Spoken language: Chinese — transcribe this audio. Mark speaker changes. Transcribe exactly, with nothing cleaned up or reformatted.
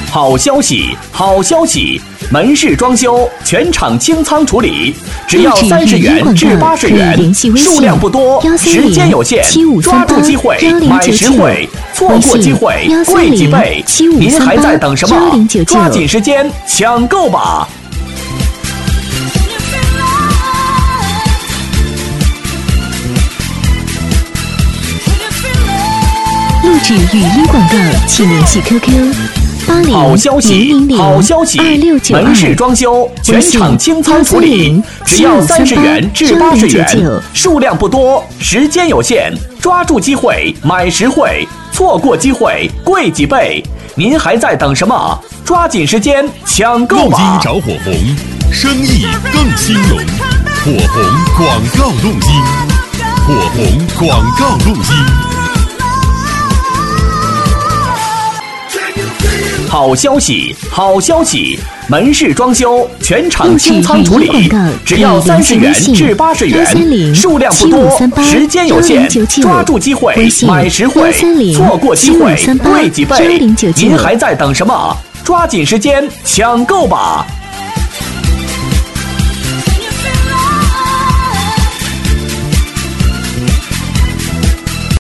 Speaker 1: 好消息，好消息！门市装修全场清仓处理，只要三十元至八十元，数量不多，时间有限，抓住机会买实惠，错过机会贵几倍。您还在等什么？抓紧时间抢购吧！
Speaker 2: 录制语音广告，请联系 Q Q。
Speaker 1: 好消息，好消息！门市装修全场清仓处理，只要三十元至八十元，数量不多，时间有限，抓住机会买实惠，错过机会贵几倍。您还在等什么？抓紧时间抢购吧！
Speaker 3: 录音找火红，生意更兴隆。火红广告录音，火红广告录音。
Speaker 1: 好消息，好消息！门市装修全场清仓处理，只要三十元至八十元，数量不多，时间有限，抓住机会买实惠，错过机会贵几倍。您还在等什么？抓紧时间抢购吧！